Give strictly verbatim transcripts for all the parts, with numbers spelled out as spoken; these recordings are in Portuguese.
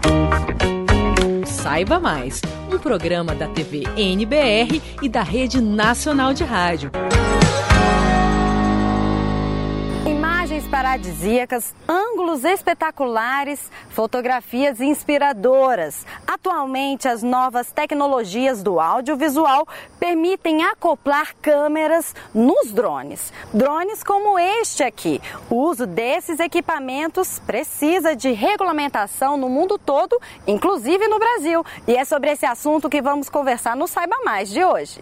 Saiba Mais, um programa da T V N B R e da Rede Nacional de Rádio. Imagens paradisíacas, ângulos espetaculares, fotografias inspiradoras. Atualmente, as novas tecnologias do audiovisual permitem acoplar câmeras nos drones. Drones como este aqui. O uso desses equipamentos precisa de regulamentação no mundo todo, inclusive no Brasil. E é sobre esse assunto que vamos conversar no Saiba Mais de hoje.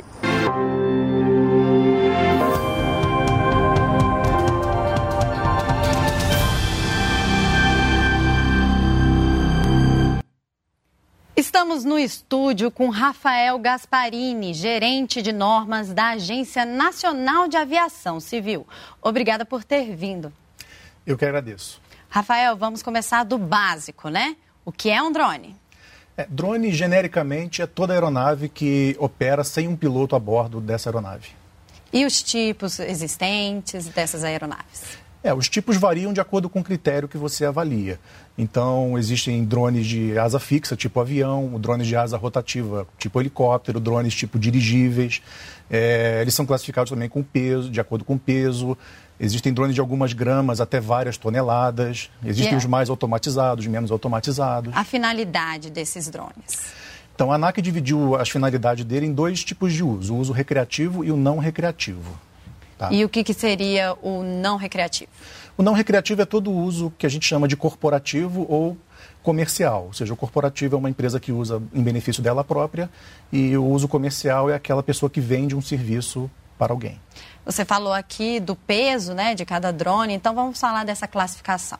Estamos no estúdio com Rafael Gasparini, gerente de normas da Agência Nacional de Aviação Civil. Obrigada por ter vindo. Eu que agradeço. Rafael, vamos começar do básico, né? O que é um drone? É, drone, genericamente, é toda aeronave que opera sem um piloto a bordo dessa aeronave. E os tipos existentes dessas aeronaves? É, os tipos variam de acordo com o critério que você avalia. Então, existem drones de asa fixa, tipo avião, drones de asa rotativa, tipo helicóptero, drones tipo dirigíveis. É, eles são classificados também com peso, de acordo com o peso. Existem drones de algumas gramas até várias toneladas. Existem yeah. os mais automatizados, menos automatizados. A finalidade desses drones? Então, a ANAC dividiu as finalidades dele em dois tipos de uso, o uso recreativo e o não recreativo. Tá. E o que, que seria o não recreativo? O não recreativo é todo o uso que a gente chama de corporativo ou comercial. Ou seja, o corporativo é uma empresa que usa em benefício dela própria e o uso comercial é aquela pessoa que vende um serviço para alguém. Você falou aqui do peso, né, de cada drone, então vamos falar dessa classificação.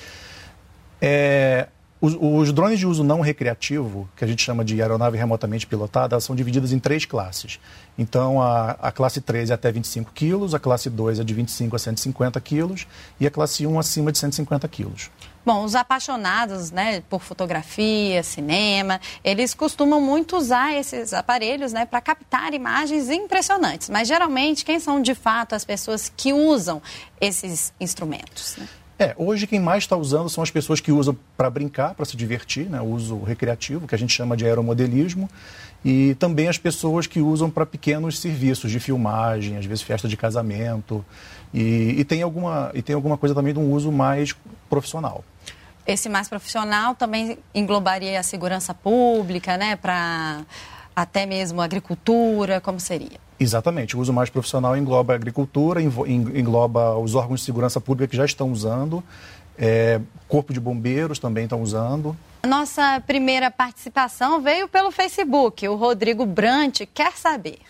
É... Os, os drones de uso não recreativo, que a gente chama de aeronave remotamente pilotada, são divididas em três classes. Então, a, a classe três é até vinte e cinco quilos, a classe dois é de vinte e cinco a cento e cinquenta quilos e a classe um acima de cento e cinquenta quilos. Bom, os apaixonados, né, por fotografia, cinema, eles costumam muito usar esses aparelhos, né, para captar imagens impressionantes. Mas, geralmente, quem são, de fato, as pessoas que usam esses instrumentos, né? É, hoje quem mais está usando são as pessoas que usam para brincar, para se divertir, né, o uso recreativo, que a gente chama de aeromodelismo, e também as pessoas que usam para pequenos serviços de filmagem, às vezes festa de casamento, e, e, tem alguma, e tem alguma coisa também de um uso mais profissional. Esse mais profissional também englobaria a segurança pública, né, para até mesmo a agricultura, como seria? Exatamente. O uso mais profissional engloba a agricultura, engloba os órgãos de segurança pública que já estão usando, é, corpo de bombeiros também estão usando. A nossa primeira participação veio pelo Facebook. O Rodrigo Brant quer saber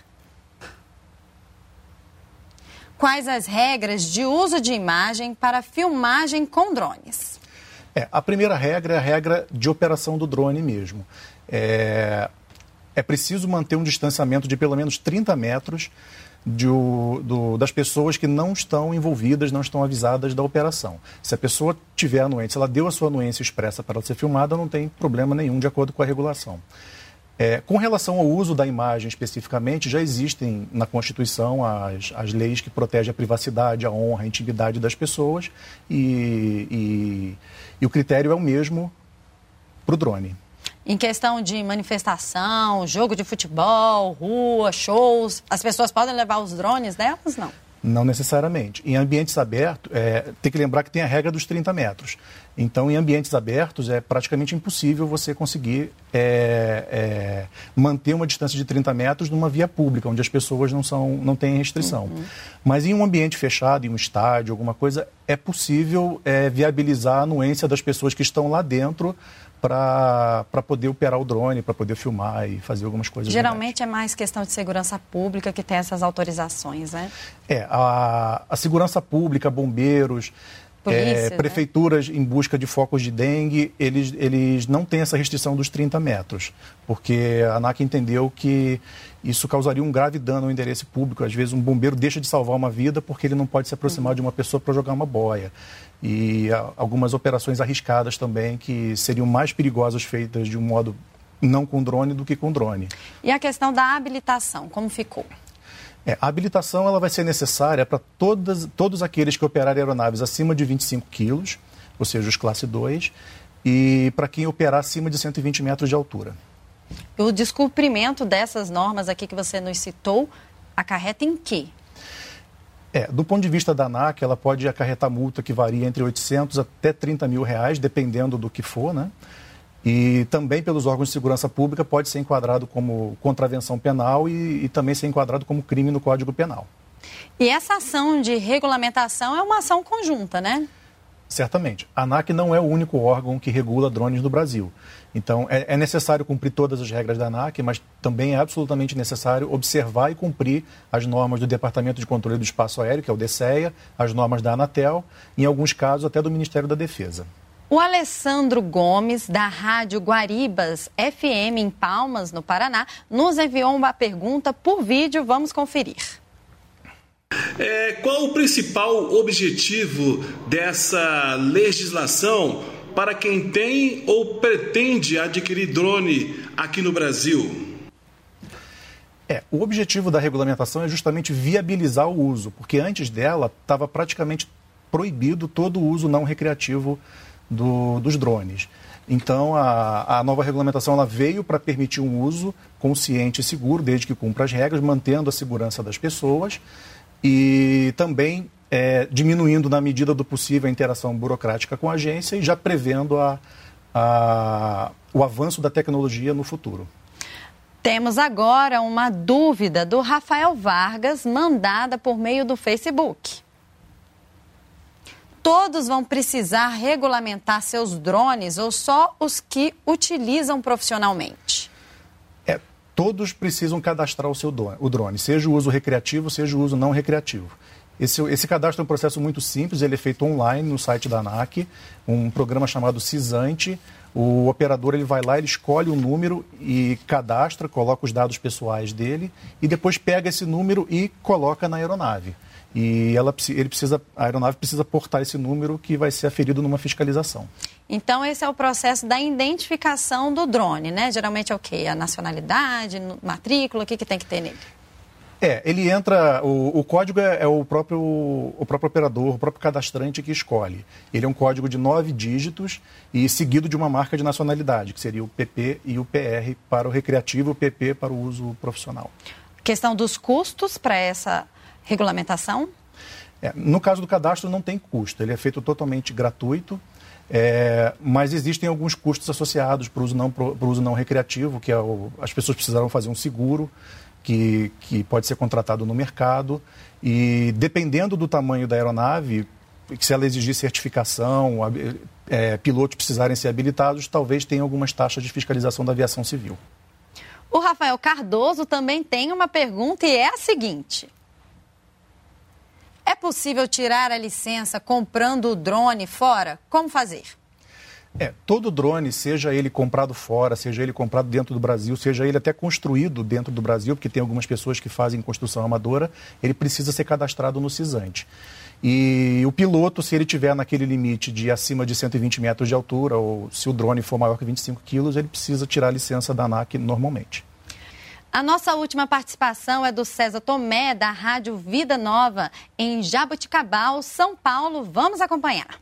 quais as regras de uso de imagem para filmagem com drones. É, a primeira regra é a regra de operação do drone mesmo. É... É preciso manter um distanciamento de pelo menos trinta metros de, do, das pessoas que não estão envolvidas, não estão avisadas da operação. Se a pessoa tiver anuência, se ela deu a sua anuência expressa para ela ser filmada, não tem problema nenhum de acordo com a regulação. É, com relação ao uso da imagem especificamente, já existem na Constituição as, as leis que protegem a privacidade, a honra, a intimidade das pessoas e, e, e o critério é o mesmo para o drone. Em questão de manifestação, jogo de futebol, rua, shows, as pessoas podem levar os drones delas, não? Não necessariamente. Em ambientes abertos, é, tem que lembrar que tem a regra dos trinta metros. Então, em ambientes abertos, é praticamente impossível você conseguir é, é, manter uma distância de trinta metros numa via pública, onde as pessoas não, são, não têm restrição. Uhum. Mas em um ambiente fechado, em um estádio, alguma coisa, é possível é, viabilizar a anuência das pessoas que estão lá dentro para poder operar o drone, para poder filmar e fazer algumas coisas. Geralmente legais. É mais questão de segurança pública que tem essas autorizações, né? É, a, a segurança pública, bombeiros, Polícia, é, prefeituras, né? Em busca de focos de dengue, eles, eles não têm essa restrição dos trinta metros, porque a ANAC entendeu que isso causaria um grave dano ao interesse público. Às vezes um bombeiro deixa de salvar uma vida porque ele não pode se aproximar uhum. de uma pessoa para jogar uma boia. E a, algumas operações arriscadas também que seriam mais perigosas feitas de um modo não com drone do que com drone. E a questão da habilitação, como ficou? É, a habilitação ela vai ser necessária para todos aqueles que operarem aeronaves acima de vinte e cinco quilos, ou seja, os classe dois, e para quem operar acima de cento e vinte metros de altura. O descumprimento dessas normas aqui que você nos citou acarreta em quê? É, do ponto de vista da ANAC, ela pode acarretar multa que varia entre oitocentos até trinta mil reais, dependendo do que for, né? E também pelos órgãos de segurança pública pode ser enquadrado como contravenção penal e, e também ser enquadrado como crime no Código Penal. E essa ação de regulamentação é uma ação conjunta, né? Certamente. A ANAC não é o único órgão que regula drones no Brasil. Então, é, é necessário cumprir todas as regras da ANAC, mas também é absolutamente necessário observar e cumprir as normas do Departamento de Controle do Espaço Aéreo, que é o DECEA, as normas da Anatel, em alguns casos até do Ministério da Defesa. O Alessandro Gomes, da Rádio Guaribas F M em Palmas, no Paraná, nos enviou uma pergunta por vídeo. Vamos conferir. É, qual o principal objetivo dessa legislação para quem tem ou pretende adquirir drone aqui no Brasil? É, o objetivo da regulamentação é justamente viabilizar o uso, porque antes dela estava praticamente proibido todo o uso não recreativo do, dos drones. Então, a, a nova regulamentação ela veio para permitir um uso consciente e seguro, desde que cumpra as regras, mantendo a segurança das pessoas e também é, diminuindo, na medida do possível, a interação burocrática com a agência e já prevendo a, a, o avanço da tecnologia no futuro. Temos agora uma dúvida do Rafael Vargas, mandada por meio do Facebook. Todos vão precisar regulamentar seus drones ou só os que utilizam profissionalmente? É, todos precisam cadastrar o seu drone, o drone, seja o uso recreativo, seja o uso não recreativo. Esse, esse cadastro é um processo muito simples, ele é feito online no site da ANAC, um programa chamado Cisante. O operador ele vai lá, ele escolhe o número e cadastra, coloca os dados pessoais dele e depois pega esse número e coloca na aeronave. E ela, ele precisa, a aeronave precisa portar esse número que vai ser aferido numa fiscalização. Então, esse é o processo da identificação do drone, né? Geralmente é o quê? A nacionalidade, matrícula, o que, que tem que ter nele? É, ele entra, o, o código é, é o, próprio, o próprio operador, o próprio cadastrante que escolhe. Ele é um código de nove dígitos e seguido de uma marca de nacionalidade, que seria o P P e o P R para o recreativo e o P P para o uso profissional. Questão dos custos para essa regulamentação? É, no caso do cadastro não tem custo, ele é feito totalmente gratuito, é, mas existem alguns custos associados para o uso não, pro, pro uso não recreativo, que é o, as pessoas precisarão fazer um seguro, que, que pode ser contratado no mercado, e dependendo do tamanho da aeronave, se ela exigir certificação, é, pilotos precisarem ser habilitados, talvez tenha algumas taxas de fiscalização da aviação civil. O Rafael Cardoso também tem uma pergunta e é a seguinte: é possível tirar a licença comprando o drone fora? Como fazer? É, todo drone, seja ele comprado fora, seja ele comprado dentro do Brasil, seja ele até construído dentro do Brasil, porque tem algumas pessoas que fazem construção amadora, ele precisa ser cadastrado no Cisante. E o piloto, se ele tiver naquele limite de acima de cento e vinte metros de altura, ou se o drone for maior que vinte e cinco quilos, ele precisa tirar a licença da ANAC normalmente. A nossa última participação é do César Tomé, da Rádio Vida Nova, em Jaboticabal, São Paulo. Vamos acompanhar.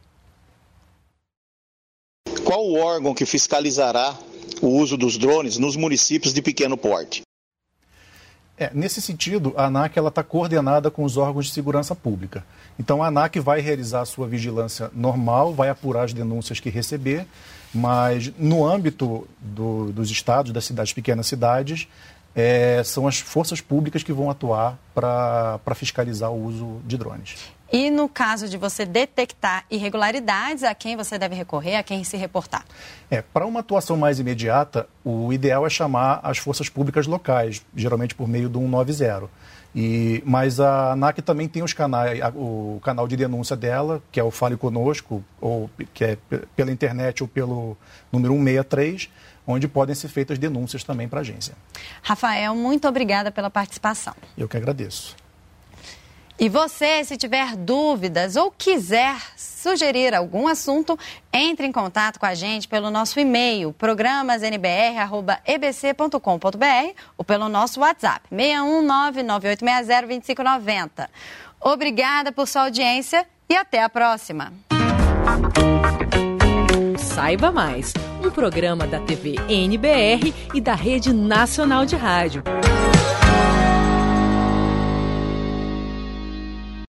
Qual o órgão que fiscalizará o uso dos drones nos municípios de pequeno porte? É, nesse sentido, a ANAC está coordenada com os órgãos de segurança pública. Então, a ANAC vai realizar a sua vigilância normal, vai apurar as denúncias que receber, mas no âmbito do, dos estados, das cidades, pequenas cidades, é, são as forças públicas que vão atuar para fiscalizar o uso de drones. E no caso de você detectar irregularidades, a quem você deve recorrer, a quem se reportar? É, para uma atuação mais imediata, o ideal é chamar as forças públicas locais, geralmente por meio do cento e noventa. E, mas a ANAC também tem os canais, o canal de denúncia dela, que é o Fale Conosco, ou, que é pela internet ou pelo número cento e sessenta e três, onde podem ser feitas denúncias também para a agência. Rafael, muito obrigada pela participação. Eu que agradeço. E você, se tiver dúvidas ou quiser sugerir algum assunto, entre em contato com a gente pelo nosso e-mail, programas n b r arroba e b c ponto com ponto b r ou pelo nosso WhatsApp, seis um nove, nove oito seis zero, dois cinco nove zero. Obrigada por sua audiência e até a próxima. Saiba Mais, um programa da T V N B R e da Rede Nacional de Rádio.